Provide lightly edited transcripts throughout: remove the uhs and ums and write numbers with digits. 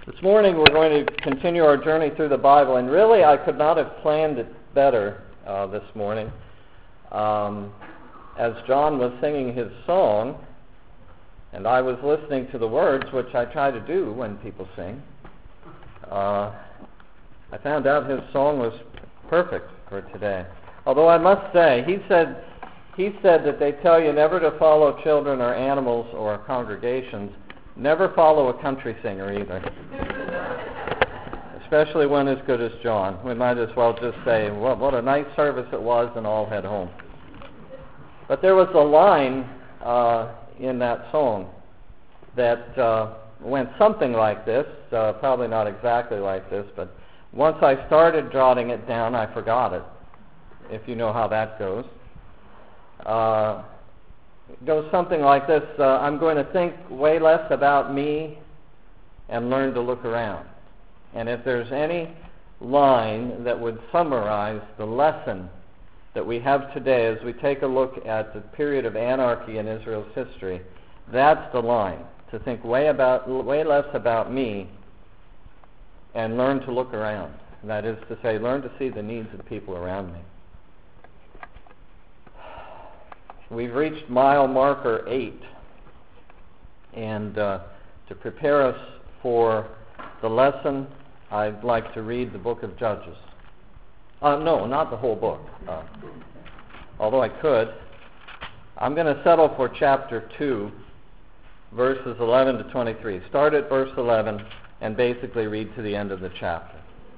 This morning we're going to continue our journey through the Bible, and really I could not have planned it better this morning. As John was singing his song, and I was listening to the words, which I try to do when people sing, I found out his song was perfect for today. Although I must say, he said that they tell you never to follow children or animals or congregations. Never follow a country singer either, especially one as good as John. We might as well just say, well, what a nice service it was, and all head home. But there was a line in that song that went something like this, probably not exactly like this, but once I started jotting it down, I forgot it, if you know how that goes. It goes something like this: I'm going to think way less about me and learn to look around. And if there's any line that would summarize the lesson that we have today as we take a look at the period of anarchy in Israel's history, that's the line: to think way less about me and learn to look around. That is to say, learn to see the needs of the people around me. We've reached mile marker 8, and to prepare us for the lesson, I'd like to read the book of Judges. No, not the whole book, although I could. I'm going to settle for chapter 2, verses 11 to 23. Start at verse 11 and basically read to the end of the chapter.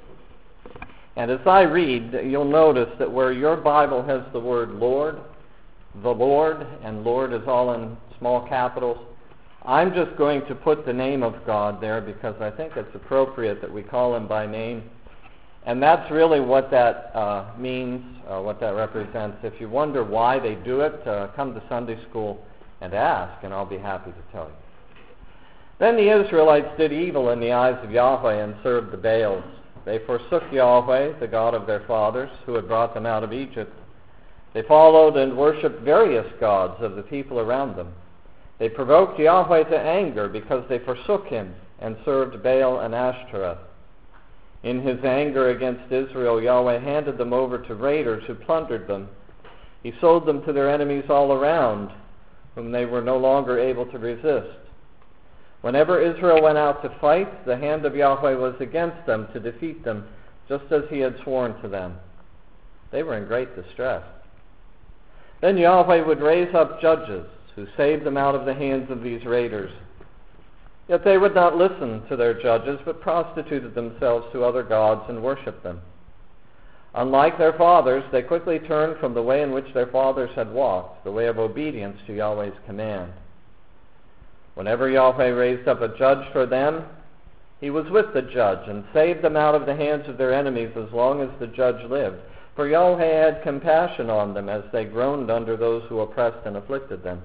And as I read, you'll notice that where your Bible has the word Lord, the Lord, and Lord is all in small capitals, I'm just going to put the name of God there because I think it's appropriate that we call him by name. And that's really what that means, what that represents. If you wonder why they do it, come to Sunday school and ask, and I'll be happy to tell you. Then the Israelites did evil in the eyes of Yahweh and served the Baals. They forsook Yahweh, the God of their fathers, who had brought them out of Egypt. They followed and worshipped various gods of the people around them. They provoked Yahweh to anger because they forsook him and served Baal and Ashtoreth. In his anger against Israel, Yahweh handed them over to raiders who plundered them. He sold them to their enemies all around, whom they were no longer able to resist. Whenever Israel went out to fight, the hand of Yahweh was against them to defeat them, just as he had sworn to them. They were in great distress. Then Yahweh would raise up judges who saved them out of the hands of these raiders. Yet they would not listen to their judges, but prostituted themselves to other gods and worshipped them. Unlike their fathers, they quickly turned from the way in which their fathers had walked, the way of obedience to Yahweh's command. Whenever Yahweh raised up a judge for them, he was with the judge and saved them out of the hands of their enemies as long as the judge lived. For Yahweh had compassion on them as they groaned under those who oppressed and afflicted them.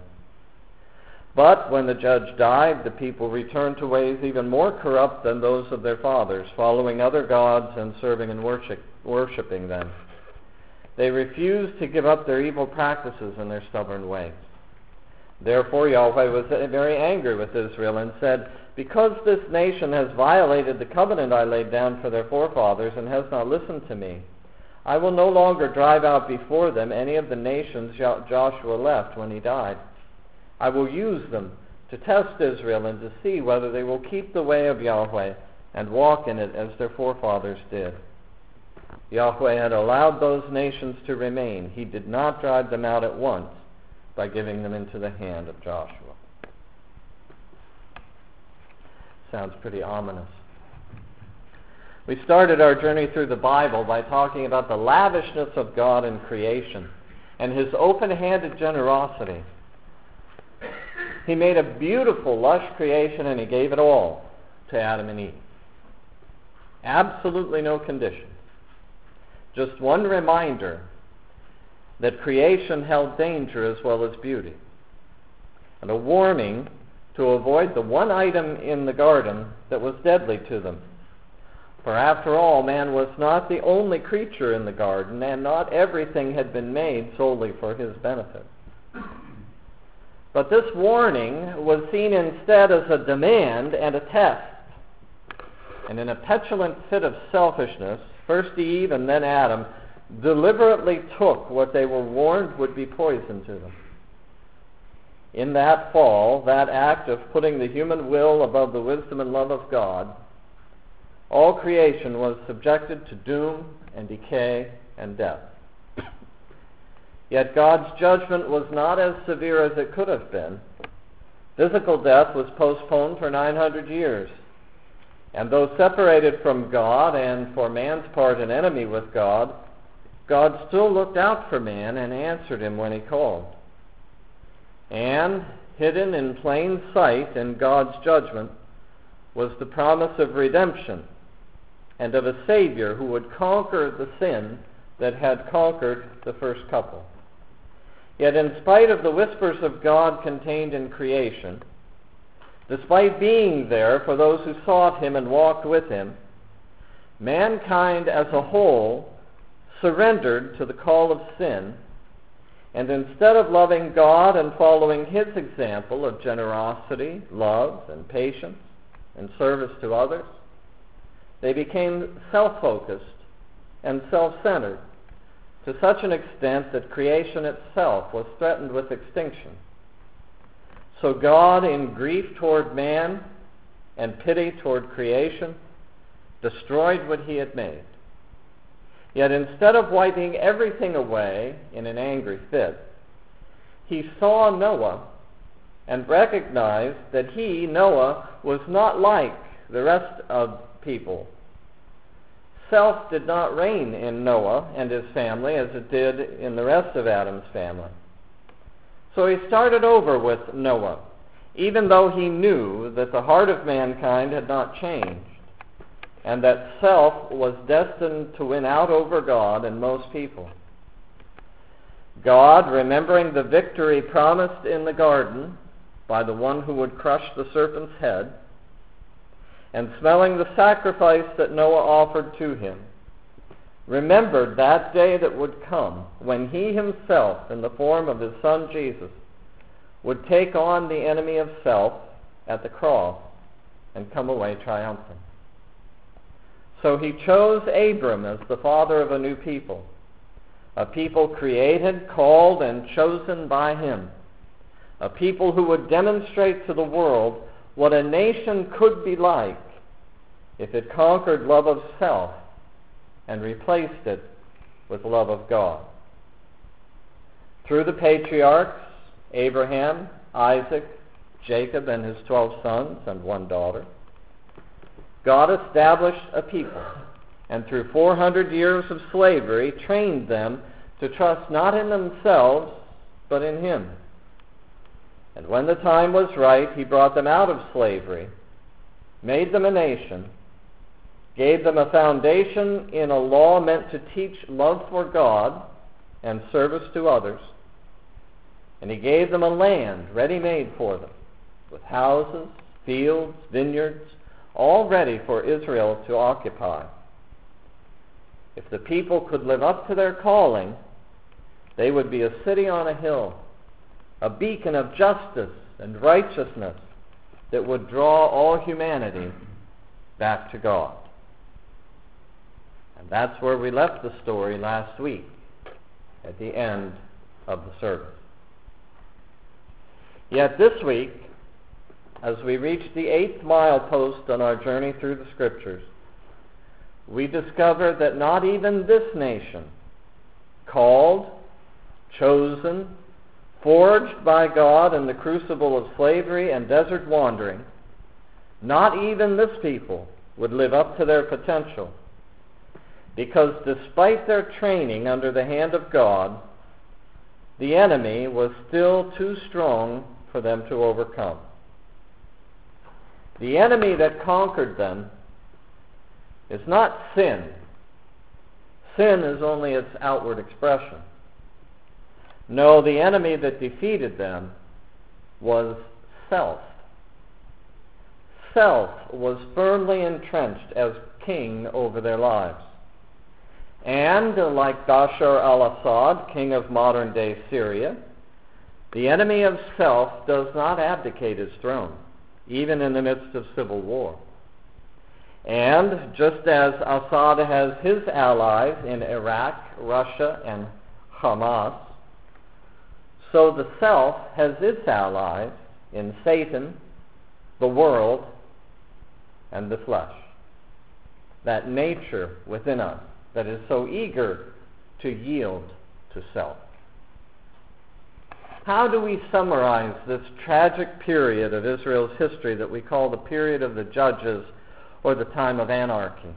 But when the judge died, the people returned to ways even more corrupt than those of their fathers, following other gods and serving and worshipping them. They refused to give up their evil practices and their stubborn ways. Therefore Yahweh was very angry with Israel and said, "Because this nation has violated the covenant I laid down for their forefathers and has not listened to me, I will no longer drive out before them any of the nations Joshua left when he died. I will use them to test Israel and to see whether they will keep the way of Yahweh and walk in it as their forefathers did." Yahweh had allowed those nations to remain. He did not drive them out at once by giving them into the hand of Joshua. Sounds pretty ominous. We started our journey through the Bible by talking about the lavishness of God in creation and his open-handed generosity. He made a beautiful, lush creation, and he gave it all to Adam and Eve. Absolutely no conditions. Just one reminder that creation held danger as well as beauty, and a warning to avoid the one item in the garden that was deadly to them. For after all, man was not the only creature in the garden, and not everything had been made solely for his benefit. But this warning was seen instead as a demand and a test. and in a petulant fit of selfishness, first Eve and then Adam deliberately took what they were warned would be poison to them. In that fall, that act of putting the human will above the wisdom and love of God, all creation was subjected to doom and decay and death. Yet God's judgment was not as severe as it could have been. Physical death was postponed for 900 years. And though separated from God and for man's part an enemy with God, God still looked out for man and answered him when he called. And hidden in plain sight in God's judgment was the promise of redemption and of a Savior who would conquer the sin that had conquered the first couple. Yet in spite of the whispers of God contained in creation, despite being there for those who sought him and walked with him, mankind as a whole surrendered to the call of sin, and instead of loving God and following his example of generosity, love, and patience, and service to others, they became self-focused and self-centered to such an extent that creation itself was threatened with extinction. So God, in grief toward man and pity toward creation, destroyed what he had made. Yet instead of wiping everything away in an angry fit, he saw Noah and recognized that he, Noah, was not like the rest of people. Self did not reign in Noah and his family as it did in the rest of Adam's family. So he started over with Noah, even though he knew that the heart of mankind had not changed, and that self was destined to win out over God and most people. God, remembering the victory promised in the garden by the one who would crush the serpent's head, and smelling the sacrifice that Noah offered to him, remembered that day that would come when he himself, in the form of his son Jesus, would take on the enemy of self at the cross and come away triumphant. So he chose Abram as the father of a new people, a people created, called, and chosen by him, a people who would demonstrate to the world what a nation could be like if it conquered love of self and replaced it with love of God. Through the patriarchs, Abraham, Isaac, Jacob and his 12 sons and one daughter, God established a people, and through 400 years of slavery trained them to trust not in themselves, but in him. And when the time was right, he brought them out of slavery, made them a nation, gave them a foundation in a law meant to teach love for God and service to others, and he gave them a land ready-made for them, with houses, fields, vineyards, all ready for Israel to occupy. If the people could live up to their calling, they would be a city on a hill, a beacon of justice and righteousness that would draw all humanity back to God. And that's where we left the story last week, at the end of the service. Yet this week, as we reach the 8th milepost on our journey through the Scriptures, we discover that not even this nation, called, chosen, forged by God in the crucible of slavery and desert wandering, not even this people would live up to their potential, because despite their training under the hand of God, the enemy was still too strong for them to overcome. The enemy that conquered them is not sin. Sin is only its outward expression. No, the enemy that defeated them was self. Self was firmly entrenched as king over their lives. And, like Bashar al-Assad, king of modern-day Syria, the enemy of self does not abdicate his throne, even in the midst of civil war. And just as Assad has his allies in Iraq, Russia, and Hamas, so the self has its allies in Satan, the world, and the flesh. That nature within us that is so eager to yield to self. How do we summarize this tragic period of Israel's history that we call the period of the Judges or the time of anarchy?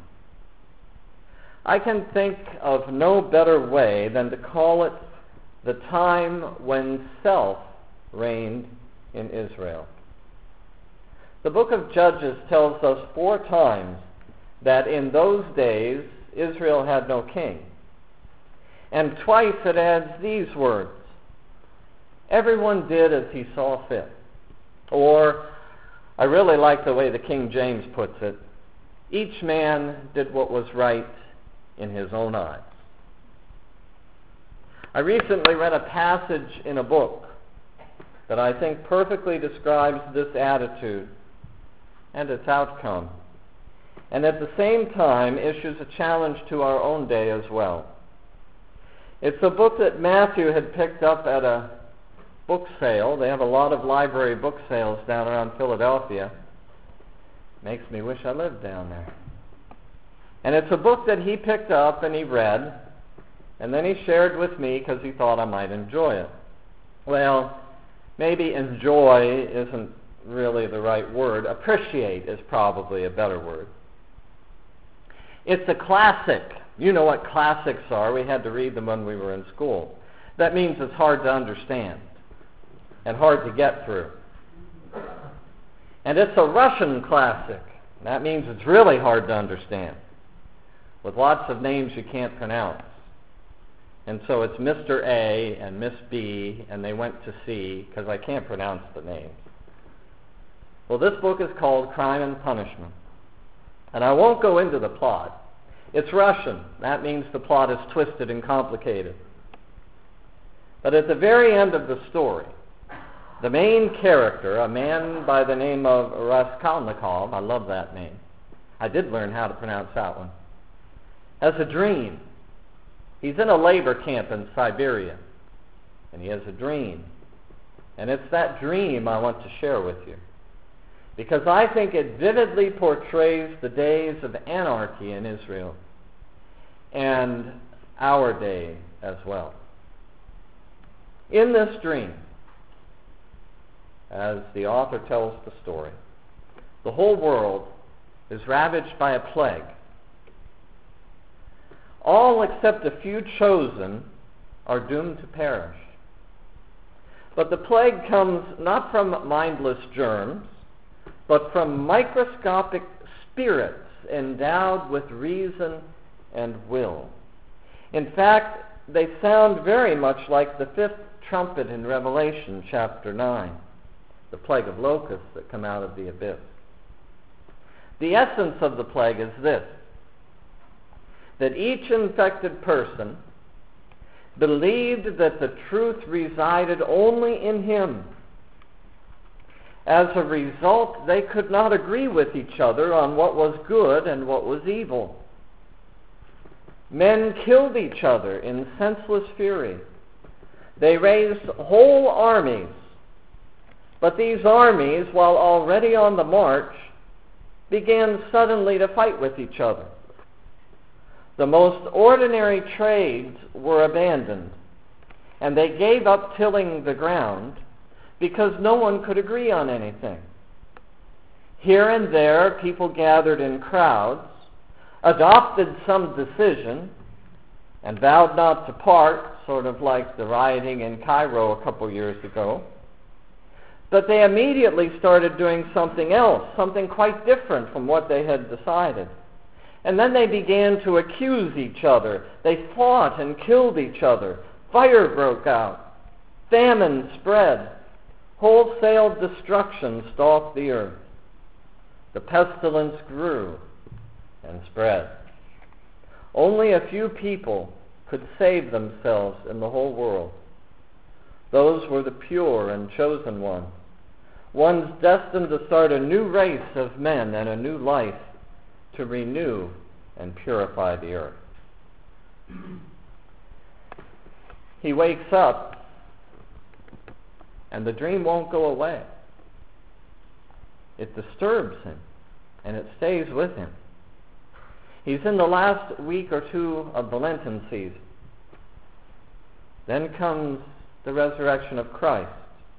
I can think of no better way than to call it the time when self reigned in Israel. The book of Judges tells us 4 times that in those days Israel had no king. And twice it adds these words: everyone did as he saw fit. Or, I really like the way the King James puts it, each man did what was right in his own eyes. I recently read a passage in a book that I think perfectly describes this attitude and its outcome, and at the same time issues a challenge to our own day as well. It's a book that Matthew had picked up at a book sale. They have a lot of library book sales down around Philadelphia. Makes me wish I lived down there. And it's a book that he picked up and he read, and then he shared with me because he thought I might enjoy it. Well, maybe enjoy isn't really the right word. Appreciate is probably a better word. It's a classic. You know what classics are. We had to read them when we were in school. That means it's hard to understand and hard to get through. And it's a Russian classic. That means it's really hard to understand, with lots of names you can't pronounce. And so it's Mr. A and Miss B, and they went to C, because I can't pronounce the names. Well, this book is called Crime and Punishment. And I won't go into the plot. It's Russian. That means the plot is twisted and complicated. But at the very end of the story, the main character, a man by the name of Raskolnikov, I love that name. I did learn how to pronounce that one, has a dream. He's in a labor camp in Siberia, and he has a dream. And it's that dream I want to share with you, because I think it vividly portrays the days of anarchy in Israel and our day as well. In this dream, as the author tells the story, the whole world is ravaged by a plague. All except a few chosen are doomed to perish. But the plague comes not from mindless germs, but from microscopic spirits endowed with reason and will. In fact, they sound very much like the 5th trumpet in Revelation chapter 9, the plague of locusts that come out of the abyss. The essence of the plague is this: that each infected person believed that the truth resided only in him. As a result, they could not agree with each other on what was good and what was evil. Men killed each other in senseless fury. They raised whole armies. But these armies, while already on the march, began suddenly to fight with each other. The most ordinary trades were abandoned, and they gave up tilling the ground because no one could agree on anything. Here and there, people gathered in crowds, adopted some decision, and vowed not to part, sort of like the rioting in Cairo a couple years ago. But they immediately started doing something else, something quite different from what they had decided. And then they began to accuse each other. They fought and killed each other. Fire broke out. Famine spread. Wholesale destruction stalked the earth. The pestilence grew and spread. Only a few people could save themselves in the whole world. Those were the pure and chosen ones destined to start a new race of men and a new life to renew and purify the earth. He wakes up, and the dream won't go away. It disturbs him, and it stays with him. He's in the last week or two of the Lenten season. Then comes the resurrection of Christ.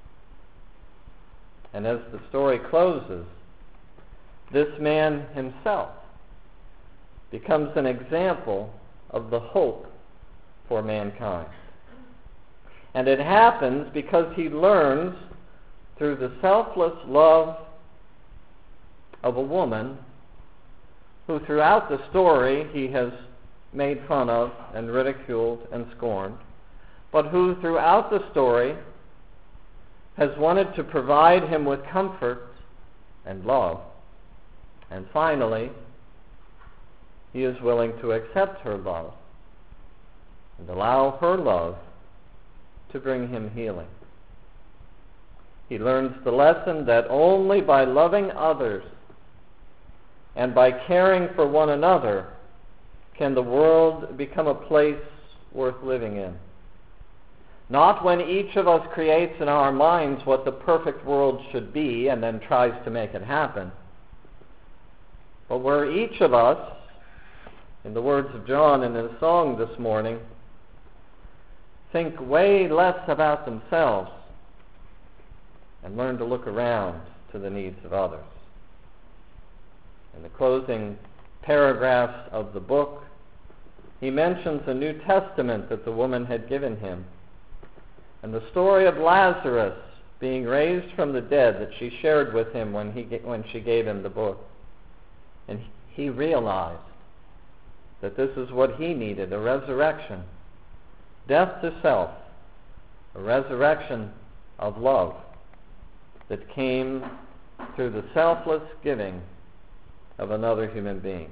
And as the story closes, this man himself becomes an example of the hope for mankind. And it happens because he learns through the selfless love of a woman who throughout the story he has made fun of and ridiculed and scorned, but who throughout the story has wanted to provide him with comfort and love. And finally, he is willing to accept her love and allow her love to bring him healing. He learns the lesson that only by loving others and by caring for one another can the world become a place worth living in. Not when each of us creates in our minds what the perfect world should be and then tries to make it happen, but where each of us, in the words of John in his song this morning, think way less about themselves and learn to look around to the needs of others. In the closing paragraphs of the book, he mentions a New Testament that the woman had given him, and the story of Lazarus being raised from the dead that she shared with him when she gave him the book. And he realized that this is what he needed, a resurrection. Death to self, a resurrection of love that came through the selfless giving of another human being.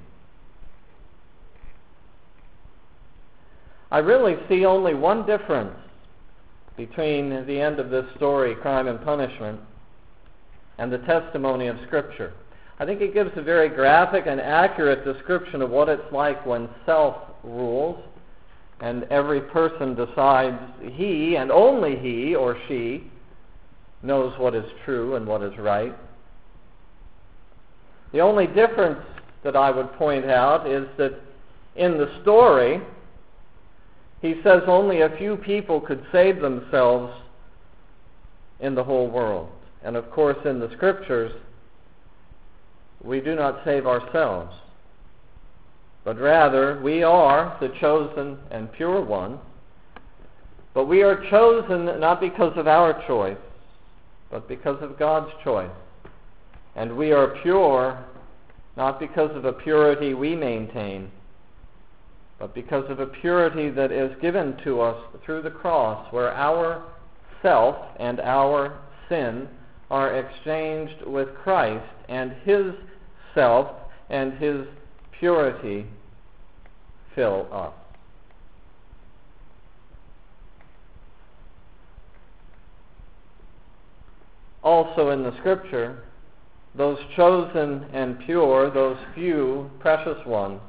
I really see only one difference between the end of this story, Crime and Punishment, and the testimony of Scripture. I think it gives a very graphic and accurate description of what it's like when self rules and every person decides he and only he or she knows what is true and what is right. The only difference that I would point out is that in the story, he says only a few people could save themselves in the whole world. And of course, in the Scriptures, we do not save ourselves, but rather we are the chosen and pure ones. But we are chosen not because of our choice, but because of God's choice. And we are pure not because of a purity we maintain, but because of a purity that is given to us through the cross, where our self and our sin are exchanged with Christ, and his self and his purity fill us. Also in the Scripture, those chosen and pure, those few precious ones,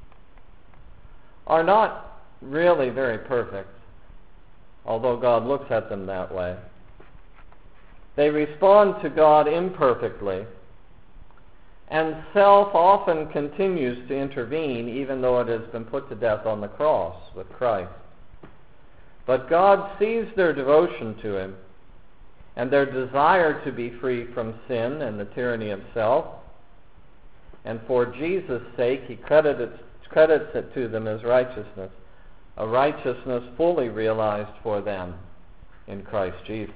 are not really very perfect, although God looks at them that way. They respond to God imperfectly, and self often continues to intervene, even though it has been put to death on the cross with Christ. But God sees their devotion to him and their desire to be free from sin and the tyranny of self, and for Jesus' sake he credits it to them as righteousness, a righteousness fully realized for them in Christ Jesus.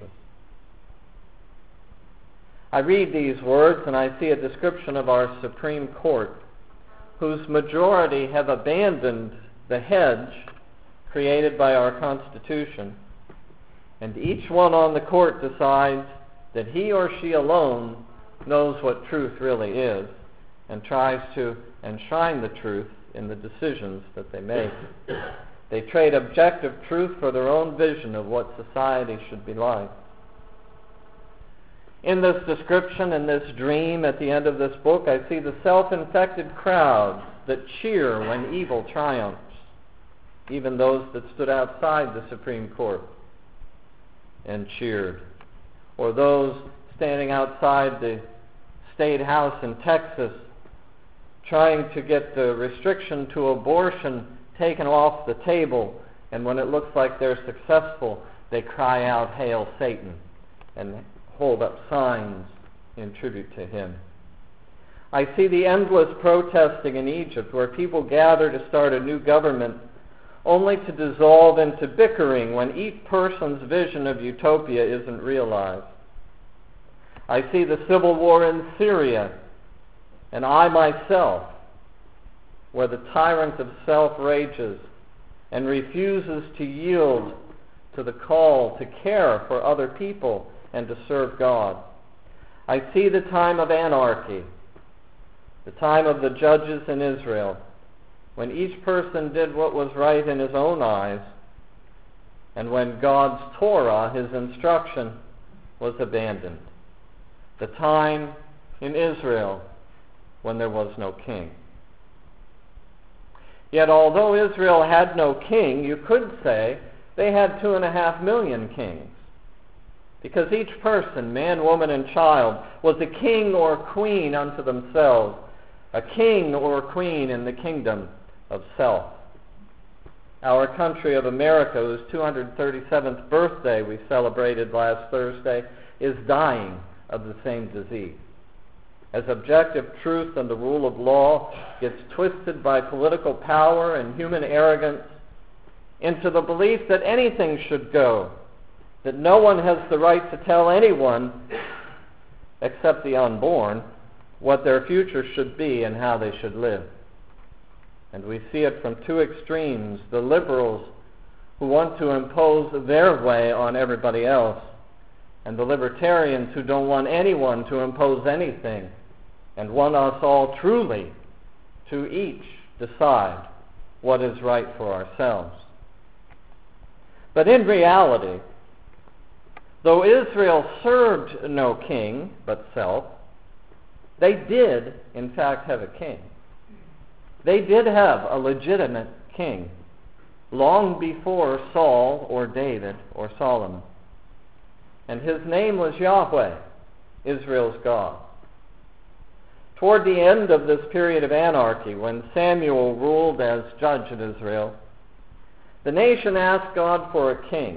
I read these words and I see a description of our Supreme Court, whose majority have abandoned the hedge created by our Constitution, and each one on the court decides that he or she alone knows what truth really is and tries to enshrine the truth in the decisions that they make. They trade objective truth for their own vision of what society should be like. In this description, in this dream at the end of this book, I see the self-infected crowds that cheer when evil triumphs, even those that stood outside the Supreme Court and cheered, or those standing outside the State House in Texas trying to get the restriction to abortion taken off the table, and when it looks like they're successful, they cry out, "Hail Satan," and hold up signs in tribute to him. I see the endless protesting in Egypt, where people gather to start a new government only to dissolve into bickering when each person's vision of utopia isn't realized. I see the civil war in Syria, and I myself, where the tyrant of self rages and refuses to yield to the call to care for other people and to serve God. I see the time of anarchy, the time of the judges in Israel, when each person did what was right in his own eyes, and when God's Torah, his instruction, was abandoned. The time in Israel when there was no king. Yet although Israel had no king, you could say they had 2.5 million kings, because each person, man, woman, and child, was a king or queen unto themselves, a king or queen in the kingdom of self. Our country of America, whose 237th birthday we celebrated last Thursday, is dying of the same disease. As objective truth and the rule of law gets twisted by political power and human arrogance into the belief that anything should go, that no one has the right to tell anyone, except the unborn, what their future should be and how they should live. And we see it from two extremes: the liberals who want to impose their way on everybody else, and the libertarians who don't want anyone to impose anything and want us all truly to each decide what is right for ourselves. But in reality, though Israel served no king but self, they did, in fact, have a king. They did have a legitimate king long before Saul or David or Solomon. And his name was Yahweh, Israel's God. Toward the end of this period of anarchy, when Samuel ruled as judge in Israel, the nation asked God for a king.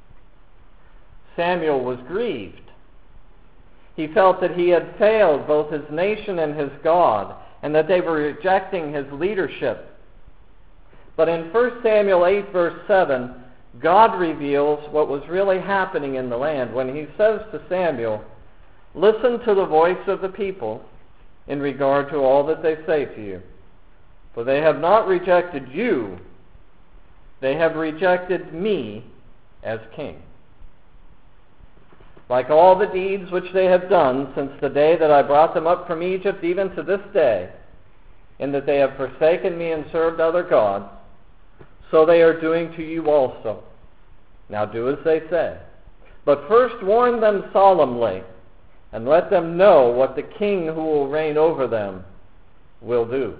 Samuel was grieved. He felt that he had failed both his nation and his God, and that they were rejecting his leadership. But in 1 Samuel 8, verse 7, God reveals what was really happening in the land when he says to Samuel, "Listen to the voice of the people in regard to all that they say to you. For they have not rejected you, they have rejected me as king. Like all the deeds which they have done since the day that I brought them up from Egypt, even to this day, in that they have forsaken me and served other gods, so they are doing to you also. Now do as they say. But first warn them solemnly, and let them know what the king who will reign over them will do."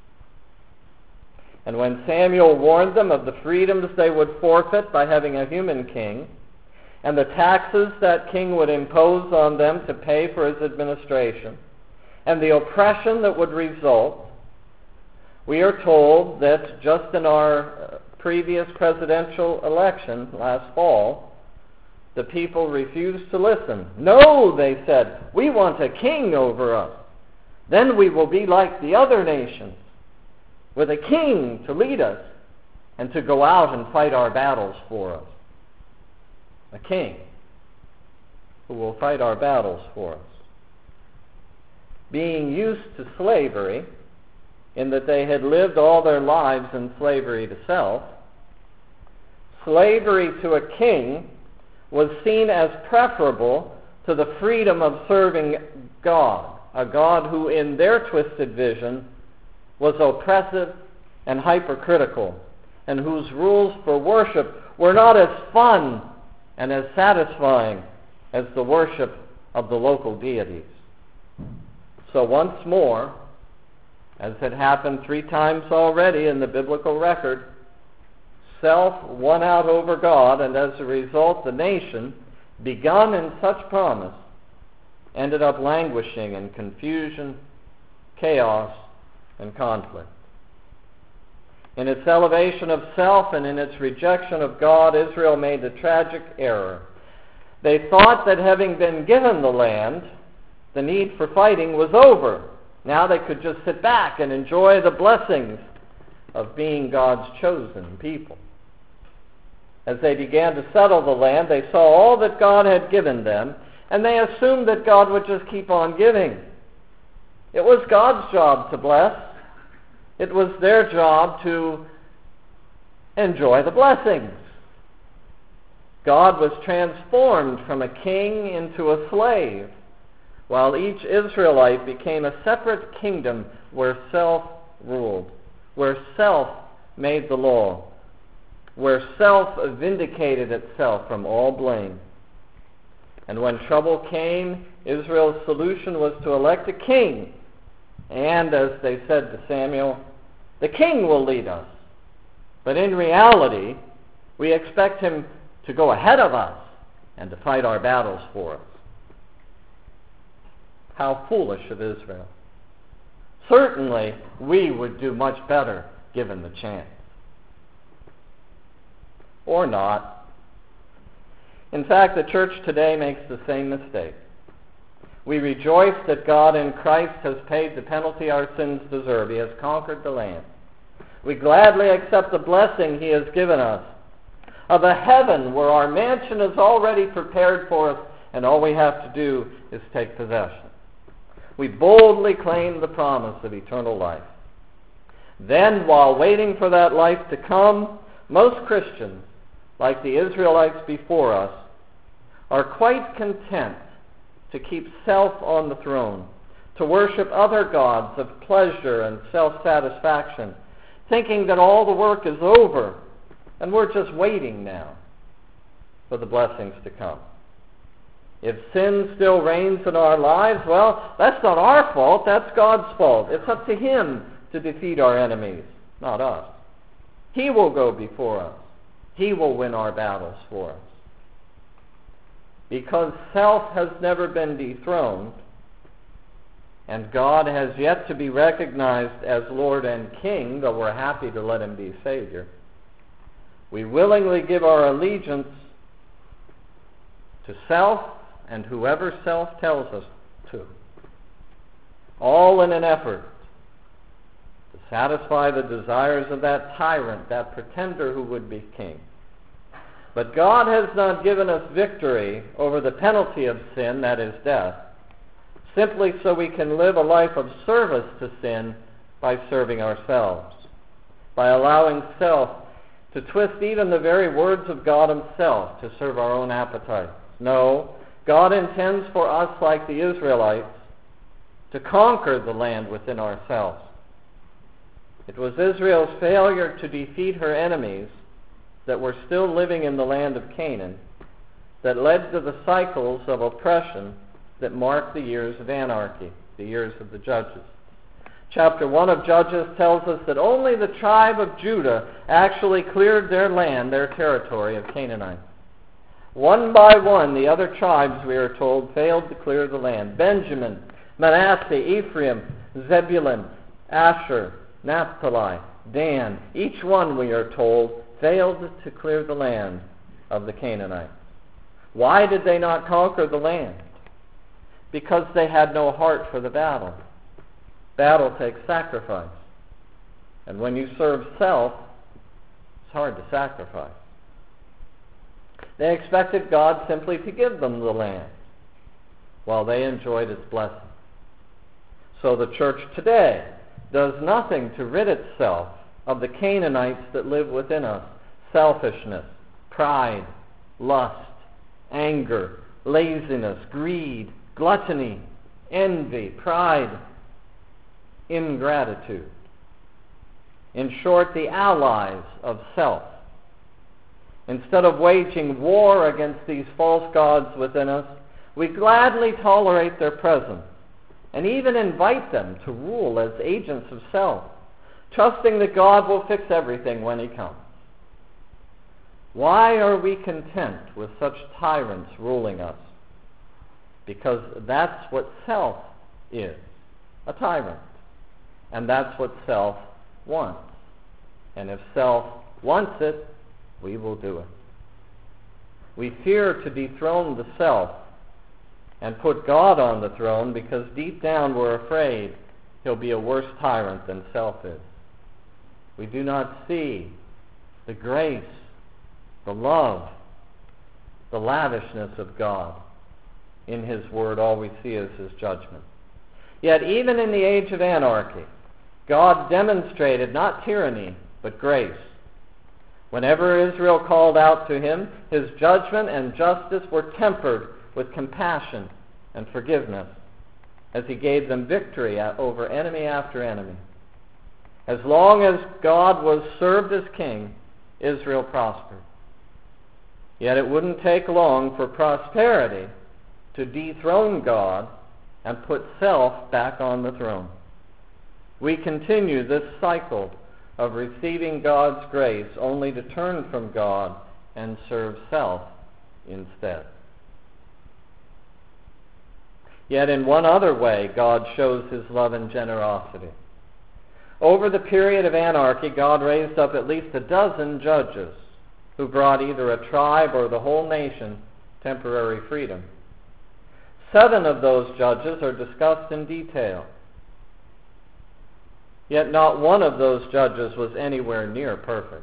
And when Samuel warned them of the freedoms they would forfeit by having a human king, and the taxes that king would impose on them to pay for his administration, and the oppression that would result, we are told that just in our previous presidential election last fall, the people refused to listen. "No," they said, "we want a king over us. Then we will be like the other nations, with a king to lead us and to go out and fight our battles for us." A king who will fight our battles for us. Being used to slavery, in that they had lived all their lives in slavery to self, slavery to a king was seen as preferable to the freedom of serving God, a God who in their twisted vision was oppressive and hypercritical, and whose rules for worship were not as fun and as satisfying as the worship of the local deities. So once more, as had happened 3 times already in the biblical record, self won out over God, and as a result, the nation, begun in such promise, ended up languishing in confusion, chaos, and conflict. In its elevation of self and in its rejection of God, Israel made a tragic error. They thought that having been given the land, the need for fighting was over. Now they could just sit back and enjoy the blessings of being God's chosen people. As they began to settle the land, they saw all that God had given them, and they assumed that God would just keep on giving. It was God's job to bless. It was their job to enjoy the blessings. God was transformed from a king into a slave, while each Israelite became a separate kingdom where self ruled, where self made the law, where self vindicated itself from all blame. And when trouble came, Israel's solution was to elect a king. And as they said to Samuel, the king will lead us. But in reality, we expect him to go ahead of us and to fight our battles for us. How foolish of Israel. Certainly, we would do much better given the chance. Or not. In fact, the church today makes the same mistake. We rejoice that God in Christ has paid the penalty our sins deserve. He has conquered the land. We gladly accept the blessing he has given us of a heaven where our mansion is already prepared for us, and all we have to do is take possession. We boldly claim the promise of eternal life. Then, while waiting for that life to come, most Christians, like the Israelites before us, are quite content to keep self on the throne, to worship other gods of pleasure and self-satisfaction, thinking that all the work is over and we're just waiting now for the blessings to come. If sin still reigns in our lives, well, that's not our fault, that's God's fault. It's up to him to defeat our enemies, not us. He will go before us. He will win our battles for us. Because self has never been dethroned, and God has yet to be recognized as Lord and King, though we're happy to let him be Savior, we willingly give our allegiance to self and whoever self tells us to, all in an effort to satisfy the desires of that tyrant, that pretender who would be king. But God has not given us victory over the penalty of sin, that is death, simply so we can live a life of service to sin by serving ourselves, by allowing self to twist even the very words of God himself to serve our own appetites. No, God intends for us, like the Israelites, to conquer the land within ourselves. It was Israel's failure to defeat her enemies that were still living in the land of Canaan that led to the cycles of oppression that marked the years of anarchy, the years of the Judges. Chapter 1 of Judges tells us that only the tribe of Judah actually cleared their land, their territory of Canaanites. One by one, the other tribes, we are told, failed to clear the land. Benjamin, Manasseh, Ephraim, Zebulun, Asher, Naphtali, Dan, each one, we are told, failed to clear the land of the Canaanites. Why did they not conquer the land? Because they had no heart for the battle. Battle takes sacrifice. And when you serve self, it's hard to sacrifice. They expected God simply to give them the land while they enjoyed its blessings. So the church today does nothing to rid itself of the Canaanites that live within us: selfishness, pride, lust, anger, laziness, greed, gluttony, envy, pride, ingratitude. In short, the allies of self. Instead of waging war against these false gods within us, We gladly tolerate their presence and even invite them to rule as agents of self, trusting that God will fix everything when he comes. Why are we content with such tyrants ruling us? Because that's what self is, a tyrant. And that's what self wants. And if self wants it, we will do it. We fear to dethrone the self and put God on the throne because deep down we're afraid he'll be a worse tyrant than self is. We do not see the grace, the love, the lavishness of God in his word. All we see is his judgment. Yet even in the age of anarchy, God demonstrated not tyranny, but grace. Whenever Israel called out to him, his judgment and justice were tempered with compassion and forgiveness as he gave them victory over enemy after enemy. As long as God was served as king, Israel prospered. Yet it wouldn't take long for prosperity to dethrone God and put self back on the throne. We continue this cycle of receiving God's grace only to turn from God and serve self instead. Yet in one other way, God shows his love and generosity. Over the period of anarchy, God raised up at least a dozen judges who brought either a tribe or the whole nation temporary freedom. 7 of those judges are discussed in detail. Yet not one of those judges was anywhere near perfect.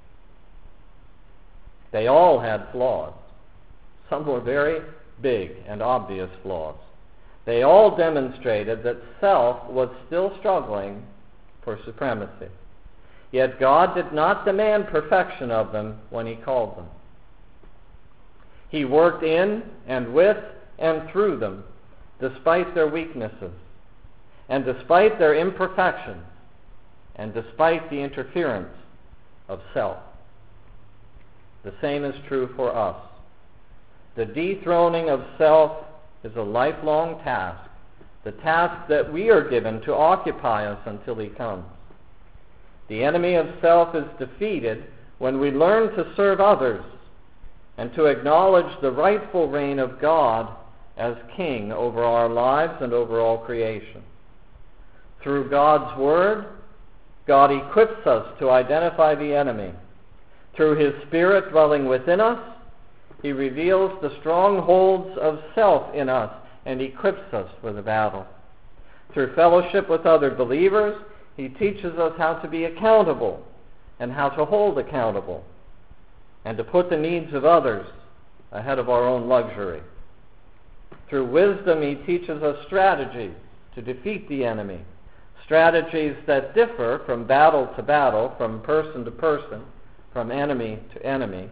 They all had flaws. Some were very big and obvious flaws. They all demonstrated that self was still struggling for supremacy. Yet God did not demand perfection of them when he called them. He worked in and with and through them, despite their weaknesses, and despite their imperfections, and despite the interference of self. The same is true for us. The dethroning of self is a lifelong task, the task that we are given to occupy us until he comes. The enemy of self is defeated when we learn to serve others and to acknowledge the rightful reign of God as king over our lives and over all creation. Through God's word, God equips us to identify the enemy. Through his Spirit dwelling within us, he reveals the strongholds of self in us and equips us for the battle. Through fellowship with other believers, he teaches us how to be accountable and how to hold accountable and to put the needs of others ahead of our own luxury. Through wisdom, he teaches us strategies to defeat the enemy, strategies that differ from battle to battle, from person to person, from enemy to enemy,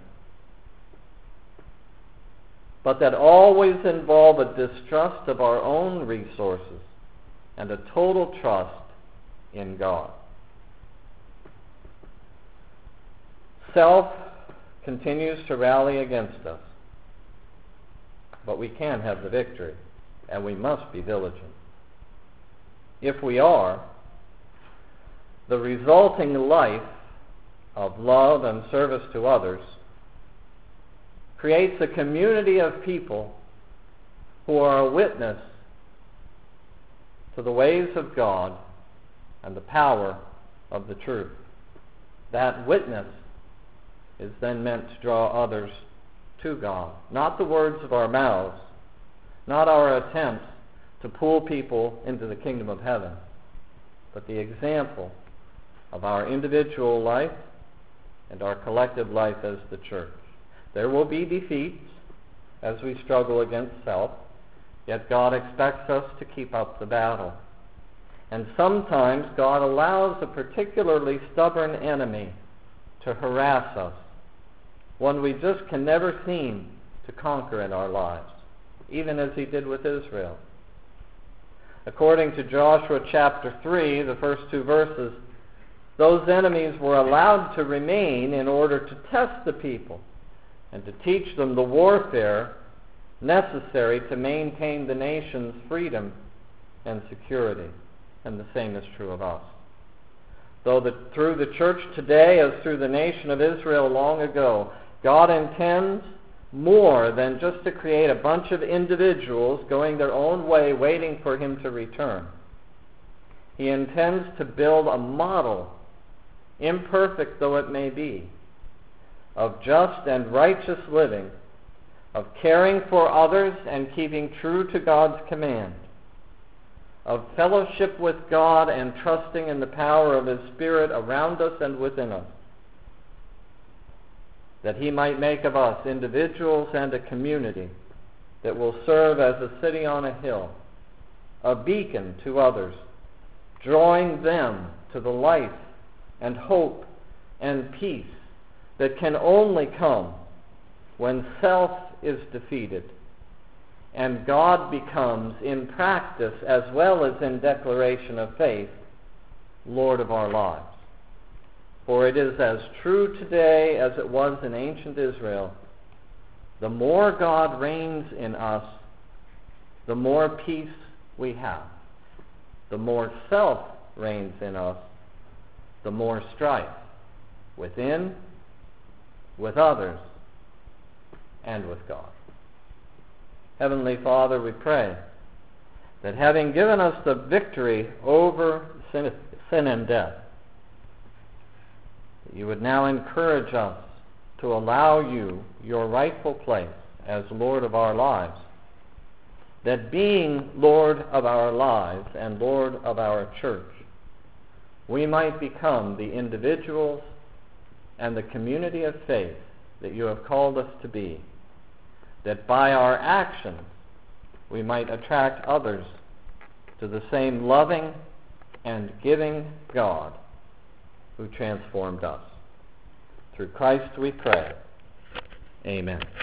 but that always involve a distrust of our own resources and a total trust in God. Self continues to rally against us, but we can have the victory, and we must be diligent. If we are, the resulting life of love and service to others creates a community of people who are a witness to the ways of God and the power of the truth. That witness is then meant to draw others to God. Not the words of our mouths, not our attempts to pull people into the kingdom of heaven, but the example of our individual life and our collective life as the church. There will be defeats as we struggle against self, yet God expects us to keep up the battle. And sometimes God allows a particularly stubborn enemy to harass us, one we just can never seem to conquer in our lives, even as he did with Israel. According to Joshua chapter 3, the first 2 verses, those enemies were allowed to remain in order to test the people and to teach them the warfare necessary to maintain the nation's freedom and security. And the same is true of us. Though through the church today, as through the nation of Israel long ago, God intends more than just to create a bunch of individuals going their own way waiting for Him to return. He intends to build a model, imperfect though it may be, of just and righteous living, of caring for others and keeping true to God's command, of fellowship with God and trusting in the power of His Spirit around us and within us, that He might make of us individuals and a community that will serve as a city on a hill, a beacon to others, drawing them to the life and hope and peace that can only come when self is defeated and God becomes, in practice as well as in declaration of faith, Lord of our lives. For it is as true today as it was in ancient Israel. The more God reigns in us, the more peace we have. The more self reigns in us, the more strife within, with others, and with God. Heavenly Father, we pray that having given us the victory over sin and death, that you would now encourage us to allow you your rightful place as Lord of our lives, that being Lord of our lives and Lord of our church, we might become the individuals and the community of faith that you have called us to be, that by our actions we might attract others to the same loving and giving God who transformed us. Through Christ we pray. Amen.